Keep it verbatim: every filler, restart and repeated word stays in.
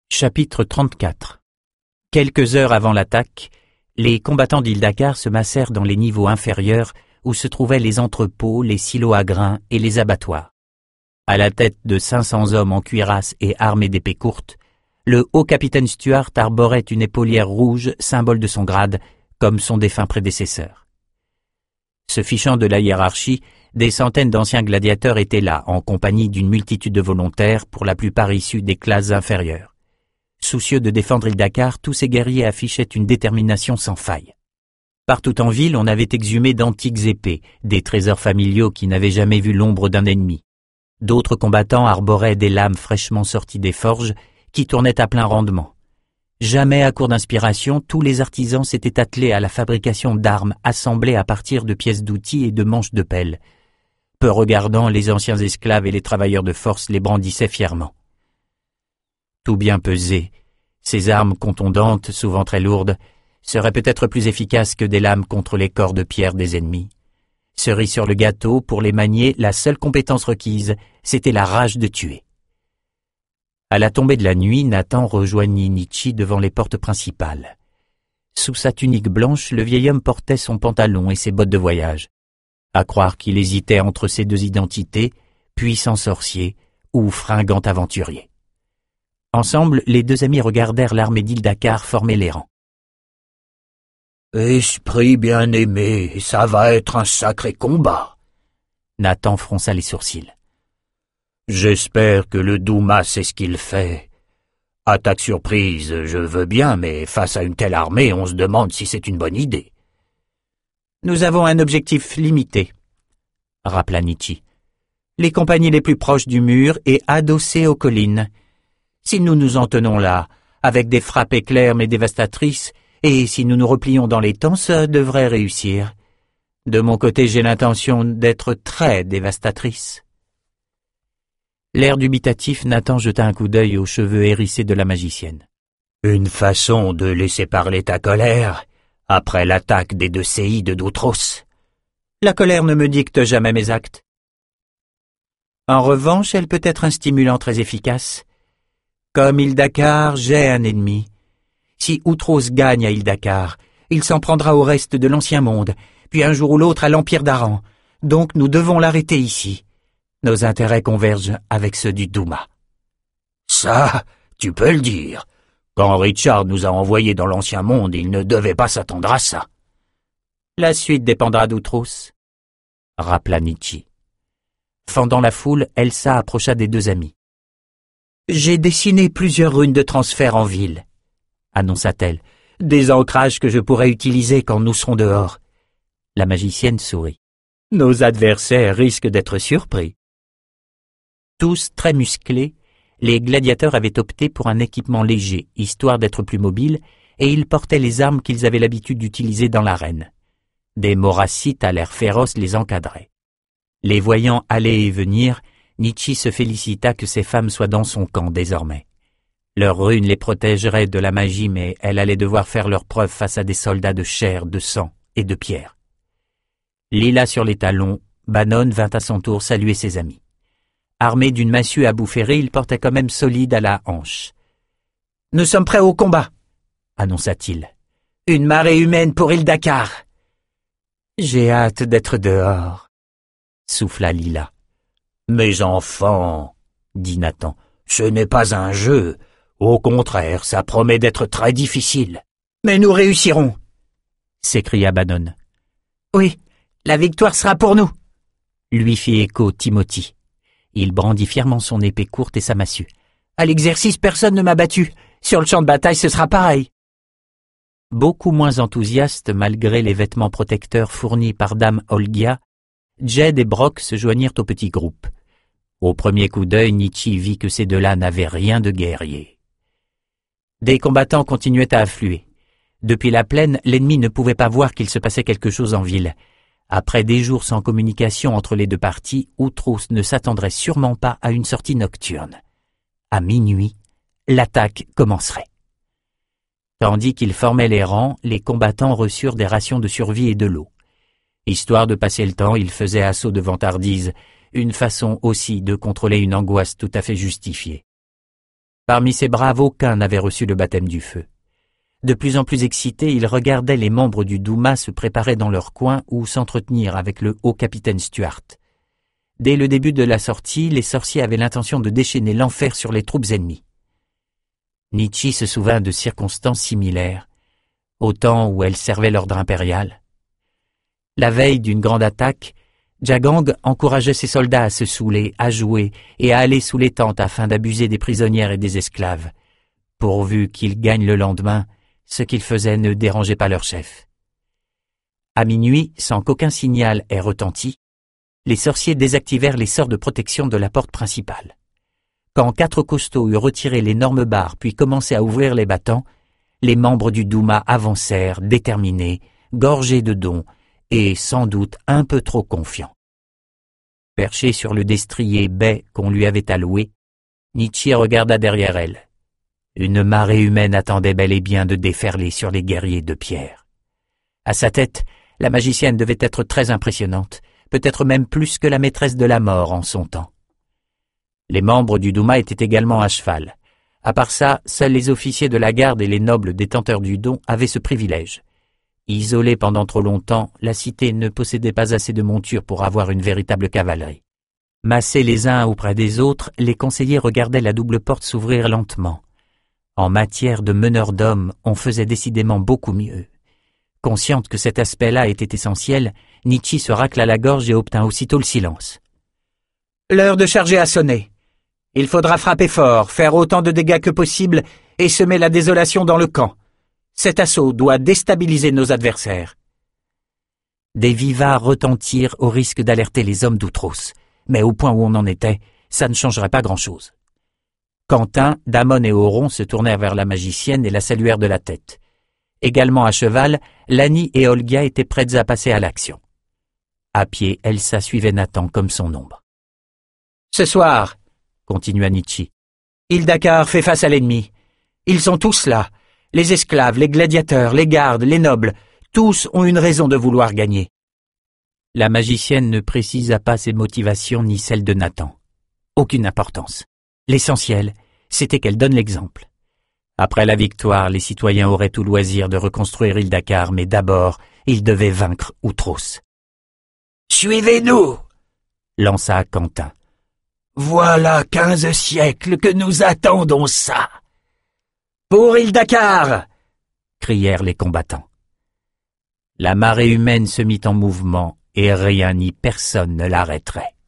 Chapitre trente-quatre. Quelques heures avant l'attaque, les combattants d'Ildakar se massèrent dans les niveaux inférieurs où se trouvaient les entrepôts, les silos à grains et les abattoirs. À la tête de cinq cents hommes en cuirasse et armés d'épées courtes, le haut capitaine Stuart arborait une épaulière rouge, symbole de son grade, comme son défunt prédécesseur. Se fichant de la hiérarchie, des centaines d'anciens gladiateurs étaient là, en compagnie d'une multitude de volontaires, pour la plupart issus des classes inférieures. Soucieux de défendre Ildakar, tous ces guerriers affichaient une détermination sans faille. Partout en ville, on avait exhumé d'antiques épées, des trésors familiaux qui n'avaient jamais vu l'ombre d'un ennemi. D'autres combattants arboraient des lames fraîchement sorties des forges, qui tournaient à plein rendement. Jamais à court d'inspiration, tous les artisans s'étaient attelés à la fabrication d'armes assemblées à partir de pièces d'outils et de manches de pelle. Peu regardant, les anciens esclaves et les travailleurs de force les brandissaient fièrement. Tout bien pesé, ces armes contondantes, souvent très lourdes, seraient peut-être plus efficaces que des lames contre les corps de pierre des ennemis. Cerise sur le gâteau, pour les manier, la seule compétence requise, c'était la rage de tuer. À la tombée de la nuit, Nathan rejoignit Nietzsche devant les portes principales. Sous sa tunique blanche, le vieil homme portait son pantalon et ses bottes de voyage. À croire qu'il hésitait entre ces deux identités, puissant sorcier ou fringant aventurier. Ensemble, les deux amis regardèrent l'armée d'Ildakar former les rangs. « Esprit bien-aimé, ça va être un sacré combat. » Nathan fronça les sourcils. « J'espère que le Douma sait ce qu'il fait. Attaque surprise, je veux bien, mais face à une telle armée, on se demande si c'est une bonne idée. »« Nous avons un objectif limité, » rappela Nietzsche. « Les compagnies les plus proches du mur et adossées aux collines. Si nous nous en tenons là, avec des frappes éclairs mais dévastatrices, et si nous nous replions dans les temps, ça devrait réussir. De mon côté, j'ai l'intention d'être très dévastatrice. » L'air dubitatif, Nathan jeta un coup d'œil aux cheveux hérissés de la magicienne. « Une façon de laisser parler ta colère, après l'attaque des deux séides d'Outros. »« La colère ne me dicte jamais mes actes. En revanche, elle peut être un stimulant très efficace. Comme Ildakar, j'ai un ennemi. Si Outros gagne à Ildakar, il s'en prendra au reste de l'Ancien Monde, puis un jour ou l'autre à l'Empire d'Aran. Donc nous devons l'arrêter ici. Nos intérêts convergent avec ceux du Douma. »« Ça, tu peux le dire. Quand Richard nous a envoyés dans l'Ancien Monde, il ne devait pas s'attendre à ça. »« La suite dépendra d'Outros, » rappela Nietzsche. Fendant la foule, Elsa approcha des deux amis. « J'ai dessiné plusieurs runes de transfert en ville, » annonça-t-elle. « Des ancrages que je pourrais utiliser quand nous serons dehors. » La magicienne sourit. « Nos adversaires risquent d'être surpris. » Tous très musclés, les gladiateurs avaient opté pour un équipement léger, histoire d'être plus mobiles, et ils portaient les armes qu'ils avaient l'habitude d'utiliser dans l'arène. Des morassites à l'air féroce les encadraient. Les voyant aller et venir, Nietzsche se félicita que ces femmes soient dans son camp désormais. Leurs runes les protégeraient de la magie, mais elles allaient devoir faire leurs preuves face à des soldats de chair, de sang et de pierre. Lila sur les talons, Bannon vint à son tour saluer ses amis. Armé d'une massue à bout ferré, il portait quand même solide à la hanche. « Nous sommes prêts au combat, » annonça-t-il. « Une marée humaine pour Ildakar. »« J'ai hâte d'être dehors, » souffla Lila. « Mes enfants, » dit Nathan, « ce n'est pas un jeu. Au contraire, ça promet d'être très difficile. »« Mais nous réussirons, » s'écria Bannon. « Oui, la victoire sera pour nous, » lui fit écho Timothy. Il brandit fièrement son épée courte et sa massue. « À l'exercice, personne ne m'a battu. Sur le champ de bataille, ce sera pareil. » Beaucoup moins enthousiastes, malgré les vêtements protecteurs fournis par Dame Olgia, Jed et Brock se joignirent au petit groupe. Au premier coup d'œil, Nietzsche vit que ces deux-là n'avaient rien de guerrier. Des combattants continuaient à affluer. Depuis la plaine, l'ennemi ne pouvait pas voir qu'il se passait quelque chose en ville. Après des jours sans communication entre les deux parties, Outros ne s'attendrait sûrement pas à une sortie nocturne. À minuit, l'attaque commencerait. Tandis qu'ils formaient les rangs, les combattants reçurent des rations de survie et de l'eau. Histoire de passer le temps, ils faisaient assaut de vantardise, une façon aussi de contrôler une angoisse tout à fait justifiée. Parmi ces braves, aucun n'avait reçu le baptême du feu. De plus en plus excités, ils regardaient les membres du Douma se préparer dans leur coin ou s'entretenir avec le haut capitaine Stuart. Dès le début de la sortie, les sorciers avaient l'intention de déchaîner l'enfer sur les troupes ennemies. Nietzsche se souvint de circonstances similaires, au temps où elle servait l'ordre impérial. La veille d'une grande attaque, Jagang encourageait ses soldats à se saouler, à jouer et à aller sous les tentes afin d'abuser des prisonnières et des esclaves. Pourvu qu'ils gagnent le lendemain, ce qu'ils faisaient ne dérangeait pas leur chef. À minuit, sans qu'aucun signal ait retenti, les sorciers désactivèrent les sorts de protection de la porte principale. Quand quatre costauds eurent retiré l'énorme barre puis commencé à ouvrir les battants, les membres du Douma avancèrent, déterminés, gorgés de dons et sans doute un peu trop confiants. Perché sur le destrier baie qu'on lui avait alloué, Nietzsche regarda derrière elle. Une marée humaine attendait bel et bien de déferler sur les guerriers de pierre. À sa tête, la magicienne devait être très impressionnante, peut-être même plus que la maîtresse de la mort en son temps. Les membres du Douma étaient également à cheval. À part ça, seuls les officiers de la garde et les nobles détenteurs du don avaient ce privilège. Isolée pendant trop longtemps, la cité ne possédait pas assez de montures pour avoir une véritable cavalerie. Massés les uns auprès des autres, les conseillers regardaient la double porte s'ouvrir lentement. En matière de meneur d'hommes, on faisait décidément beaucoup mieux. Consciente que cet aspect-là était essentiel, Nietzsche se racla la gorge et obtint aussitôt le silence. « L'heure de charger a sonné. Il faudra frapper fort, faire autant de dégâts que possible et semer la désolation dans le camp. Cet assaut doit déstabiliser nos adversaires. » Des vivats retentirent au risque d'alerter les hommes d'Outros, mais au point où on en était, ça ne changerait pas grand-chose. Quentin, Damon et Oron se tournèrent vers la magicienne et la saluèrent de la tête. Également à cheval, Lani et Olga étaient prêtes à passer à l'action. À pied, Elsa suivait Nathan comme son ombre. « Ce soir, » continua Nietzsche, « Hildakar fait face à l'ennemi. Ils sont tous là, les esclaves, les gladiateurs, les gardes, les nobles, tous ont une raison de vouloir gagner. » La magicienne ne précisa pas ses motivations ni celles de Nathan. Aucune importance. L'essentiel, c'était qu'elle donne l'exemple. Après la victoire, les citoyens auraient tout loisir de reconstruire Hildakar, mais d'abord, ils devaient vaincre Outros. « Suivez-nous » lança Quentin. « Voilà quinze siècles que nous attendons ça. »« Pour Hildakar » crièrent les combattants. La marée humaine se mit en mouvement et rien ni personne ne l'arrêterait.